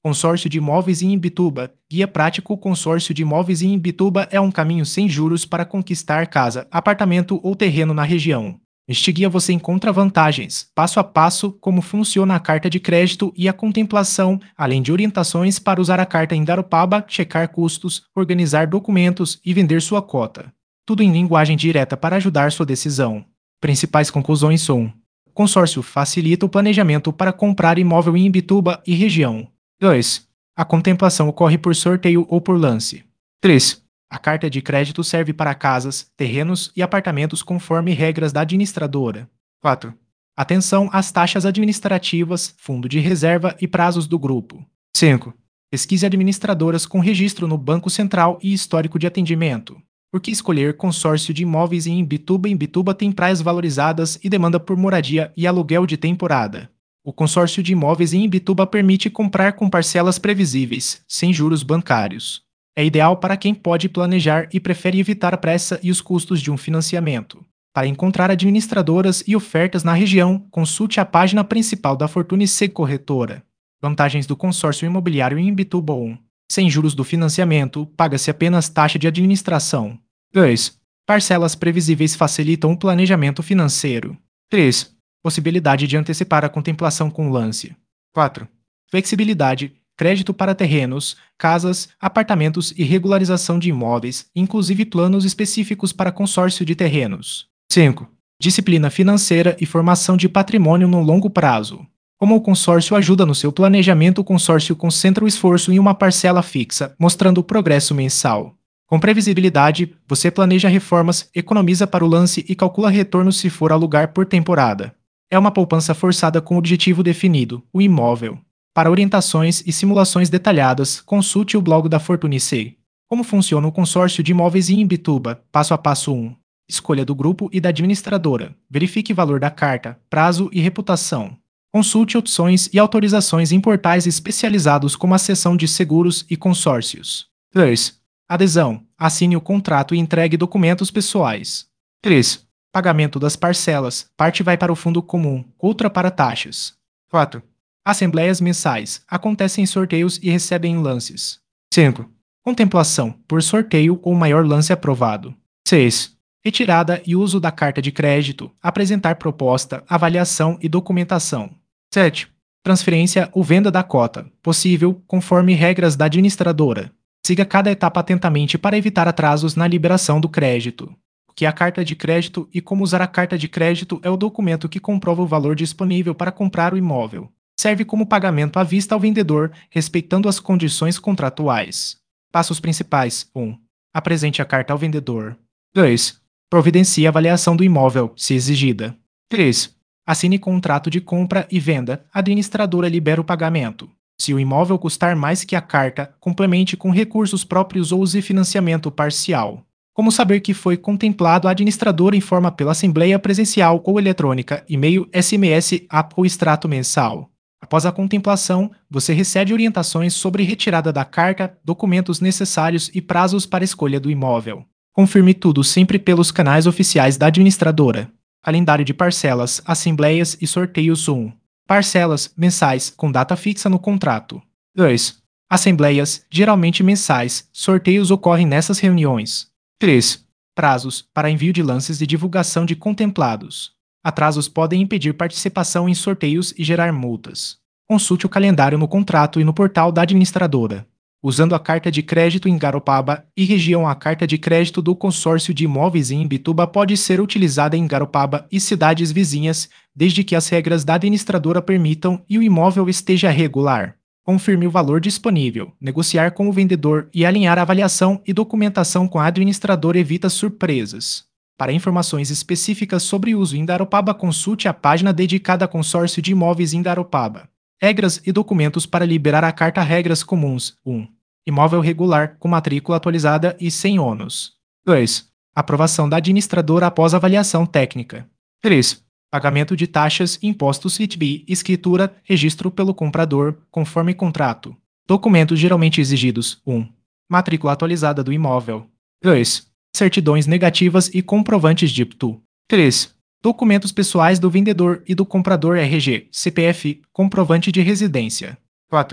Consórcio de Imóveis em Imbituba. Guia prático. O consórcio de imóveis em Imbituba é um caminho sem juros para conquistar casa, apartamento ou terreno na região. Neste guia você encontra vantagens, passo a passo, como funciona a carta de crédito e a contemplação, além de orientações para usar a carta em Garopaba, checar custos, organizar documentos e vender sua cota. Tudo em linguagem direta para ajudar sua decisão. Principais conclusões são: consórcio facilita o planejamento para comprar imóvel em Imbituba e região. 2. A contemplação ocorre por sorteio ou por lance. 3. A carta de crédito serve para casas, terrenos e apartamentos conforme regras da administradora. 4. Atenção às taxas administrativas, fundo de reserva e prazos do grupo. 5. Pesquise administradoras com registro no Banco Central e histórico de atendimento. Por que escolher consórcio de imóveis em Imbituba? Imbituba tem praias valorizadas e demanda por moradia e aluguel de temporada. O consórcio de imóveis em Imbituba permite comprar com parcelas previsíveis, sem juros bancários. É ideal para quem pode planejar e prefere evitar a pressa e os custos de um financiamento. Para encontrar administradoras e ofertas na região, consulte a página principal da Fortune C Corretora. Vantagens do consórcio imobiliário em Imbituba. 1. Sem juros do financiamento, paga-se apenas taxa de administração. 2. Parcelas previsíveis facilitam o planejamento financeiro. 3. Possibilidade de antecipar a contemplação com lance. 4. Flexibilidade, crédito para terrenos, casas, apartamentos e regularização de imóveis, inclusive planos específicos para consórcio de terrenos. 5. Disciplina financeira e formação de patrimônio no longo prazo. Como o consórcio ajuda no seu planejamento, o consórcio concentra o esforço em uma parcela fixa, mostrando o progresso mensal. Com previsibilidade, você planeja reformas, economiza para o lance e calcula retorno se for alugar por temporada. É uma poupança forçada com objetivo definido, o imóvel. Para orientações e simulações detalhadas, consulte o blog da Fortune C. Como funciona o consórcio de imóveis em Imbituba? Passo a passo 1. Escolha do grupo e da administradora. Verifique valor da carta, prazo e reputação. Consulte opções e autorizações em portais especializados como a seção de seguros e consórcios. 2. Adesão. Assine o contrato e entregue documentos pessoais. 3. Pagamento das parcelas. Parte vai para o fundo comum, outra para taxas. 4. Assembleias mensais. Acontecem sorteios e recebem lances. 5. Contemplação. Por sorteio ou maior lance aprovado. 6. Retirada e uso da carta de crédito. Apresentar proposta, avaliação e documentação. 7. Transferência ou venda da cota. Possível, conforme regras da administradora. Siga cada etapa atentamente para evitar atrasos na liberação do crédito. O que é a carta de crédito e como usar a carta de crédito é o documento que comprova o valor disponível para comprar o imóvel. Serve como pagamento à vista ao vendedor, respeitando as condições contratuais. Passos principais. 1. Apresente a carta ao vendedor. 2. Providencie a avaliação do imóvel, se exigida. 3. Assine contrato de compra e venda. A administradora libera o pagamento. Se o imóvel custar mais que a carta, complemente com recursos próprios ou use financiamento parcial. Como saber que foi contemplado? A administradora informa pela assembleia presencial ou eletrônica, e-mail, SMS, app ou extrato mensal. Após a contemplação, você recebe orientações sobre retirada da carta, documentos necessários e prazos para escolha do imóvel. Confirme tudo sempre pelos canais oficiais da administradora. Calendário de parcelas, assembleias e sorteios. 1. Parcelas mensais com data fixa no contrato. 2. Assembleias, geralmente mensais. Sorteios ocorrem nessas reuniões. 3. Prazos para envio de lances e divulgação de contemplados. Atrasos podem impedir participação em sorteios e gerar multas. Consulte o calendário no contrato e no portal da administradora. Usando a carta de crédito em Garopaba e região, a carta de crédito do consórcio de imóveis em Imbituba pode ser utilizada em Garopaba e cidades vizinhas, desde que as regras da administradora permitam e o imóvel esteja regular. Confirme o valor disponível, negociar com o vendedor e alinhar a avaliação e documentação com a administradora evita surpresas. Para informações específicas sobre uso em Garopaba, consulte a página dedicada a consórcio de imóveis em Garopaba. Regras e documentos para liberar a carta. Regras comuns. 1. Imóvel regular, com matrícula atualizada e sem ônus. 2. Aprovação da administradora após avaliação técnica. 3. Pagamento de taxas, impostos ITBI, escritura, registro pelo comprador, conforme contrato. Documentos geralmente exigidos. 1. Matrícula atualizada do imóvel. 2. Certidões negativas e comprovantes de IPTU. 3. Documentos pessoais do vendedor e do comprador RG, CPF, comprovante de residência. 4.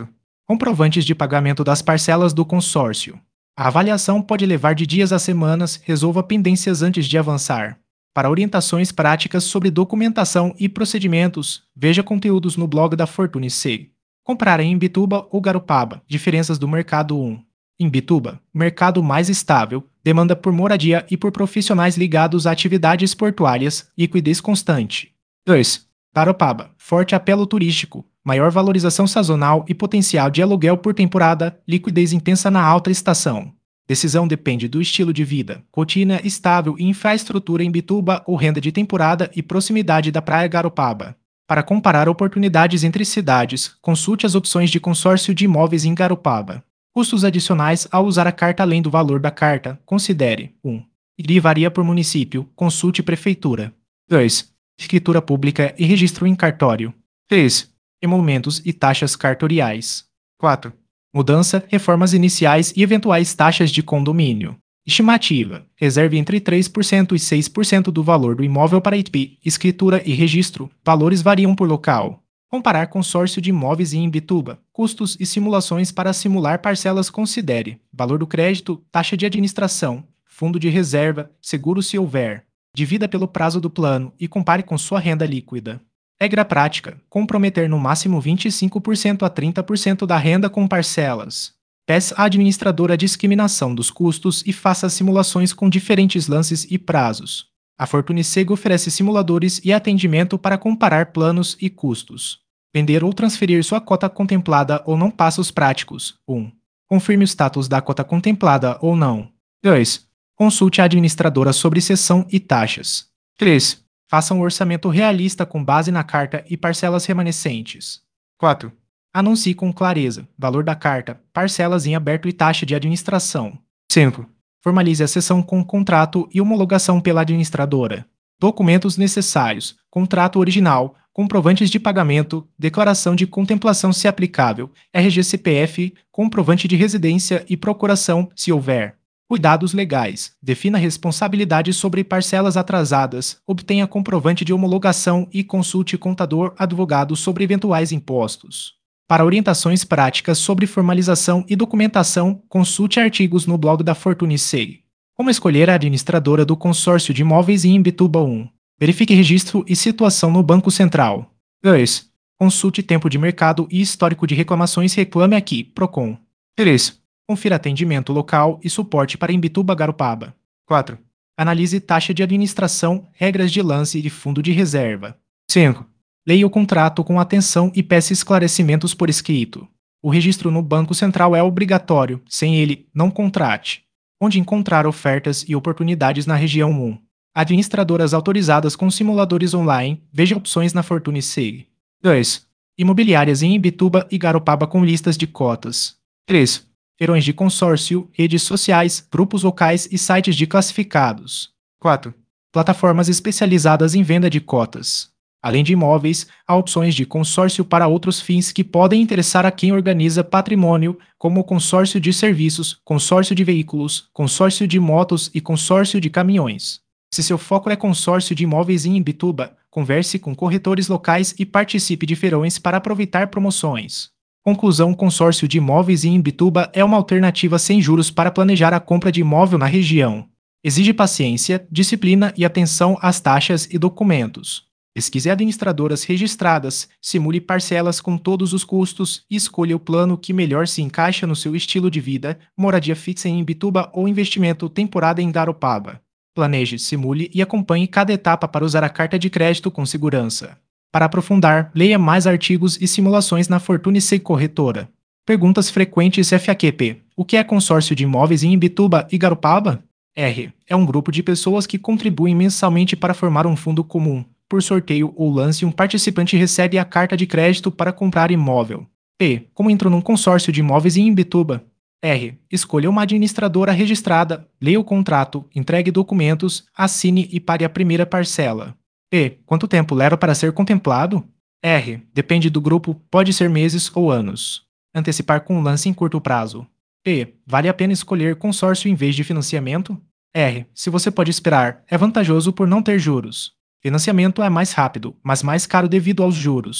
Comprovantes de pagamento das parcelas do consórcio. A avaliação pode levar de dias a semanas, resolva pendências antes de avançar. Para orientações práticas sobre documentação e procedimentos, veja conteúdos no blog da Fortune C. Comprar em Imbituba ou Garopaba, diferenças do mercado 1. Imbituba, mercado mais estável, demanda por moradia e por profissionais ligados a atividades portuárias, liquidez constante. 2. Garopaba, forte apelo turístico, maior valorização sazonal e potencial de aluguel por temporada, liquidez intensa na alta estação. Decisão depende do estilo de vida, rotina estável e infraestrutura em Imbituba ou renda de temporada e proximidade da Praia Garopaba. Para comparar oportunidades entre cidades, consulte as opções de consórcio de imóveis em Garopaba. Custos adicionais ao usar a carta além do valor da carta, considere 1. IRI varia por município, consulte prefeitura. 2. Escritura pública e registro em cartório. 3. Emolumentos e taxas cartoriais. 4. Mudança, reformas iniciais e eventuais taxas de condomínio. Estimativa. Reserve entre 3% e 6% do valor do imóvel para ITP, escritura e registro. Valores variam por local. Comparar consórcio de imóveis em Imbituba. Custos e simulações para simular parcelas considere. Valor do crédito, taxa de administração, fundo de reserva, seguro se houver. Divida pelo prazo do plano e compare com sua renda líquida. Regra prática: comprometer no máximo 25% a 30% da renda com parcelas. Peça à administradora a discriminação dos custos e faça simulações com diferentes lances e prazos. A Fortune Seg oferece simuladores e atendimento para comparar planos e custos. Vender ou transferir sua cota contemplada ou não. Passos práticos. 1. Confirme o status da cota contemplada ou não. 2. Consulte a administradora sobre cessão e taxas. 3. Faça um orçamento realista com base na carta e parcelas remanescentes. 4. Anuncie com clareza valor da carta, parcelas em aberto e taxa de administração. 5. Formalize a cessão com contrato e homologação pela administradora. Documentos necessários: contrato original, comprovantes de pagamento, declaração de contemplação se aplicável, RG-CPF, comprovante de residência e procuração, se houver. Cuidados legais: defina responsabilidade sobre parcelas atrasadas, obtenha comprovante de homologação e consulte contador-advogado sobre eventuais impostos. Para orientações práticas sobre formalização e documentação, consulte artigos no blog da Fortune Seg. Como escolher a administradora do consórcio de imóveis em Imbituba 1. Verifique registro e situação no Banco Central. 2. Consulte tempo de mercado e histórico de reclamações. Reclame aqui, Procon. 3. Confira atendimento local e suporte para Imbituba Garopaba. 4. Analise taxa de administração, regras de lance e fundo de reserva. 5. Leia o contrato com atenção e peça esclarecimentos por escrito. O registro no Banco Central é obrigatório, sem ele, não contrate. Onde encontrar ofertas e oportunidades na região 1. Administradoras autorizadas com simuladores online, veja opções na Fortune Seg. 2. Imobiliárias em Imbituba e Garopaba com listas de cotas. 3. Feirões de consórcio, redes sociais, grupos locais e sites de classificados. 4. Plataformas especializadas em venda de cotas. Além de imóveis, há opções de consórcio para outros fins que podem interessar a quem organiza patrimônio, como o consórcio de serviços, consórcio de veículos, consórcio de motos e consórcio de caminhões. Se seu foco é consórcio de imóveis em Imbituba, converse com corretores locais e participe de feirões para aproveitar promoções. Conclusão: consórcio de imóveis em Imbituba é uma alternativa sem juros para planejar a compra de imóvel na região. Exige paciência, disciplina e atenção às taxas e documentos. Pesquise administradoras registradas, simule parcelas com todos os custos e escolha o plano que melhor se encaixa no seu estilo de vida, moradia fixa em Imbituba ou investimento temporada em Garopaba. Planeje, simule e acompanhe cada etapa para usar a carta de crédito com segurança. Para aprofundar, leia mais artigos e simulações na Fortune Seg Corretora. Perguntas frequentes FAQP. O que é consórcio de imóveis em Imbituba e Garopaba? R. É um grupo de pessoas que contribuem mensalmente para formar um fundo comum. Por sorteio ou lance, um participante recebe a carta de crédito para comprar imóvel. P. Como entrou num consórcio de imóveis em Imbituba? R. Escolha uma administradora registrada, leia o contrato, entregue documentos, assine e pague a primeira parcela. P. Quanto tempo leva para ser contemplado? R. Depende do grupo, pode ser meses ou anos. Antecipar com um lance em curto prazo. P. Vale a pena escolher consórcio em vez de financiamento? R. Se você pode esperar, é vantajoso por não ter juros. Financiamento é mais rápido, mas mais caro devido aos juros.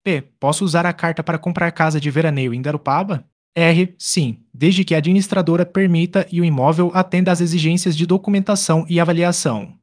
P. Posso usar a carta para comprar casa de veraneio em Garopaba? R. Sim, desde que a administradora permita e o imóvel atenda às exigências de documentação e avaliação.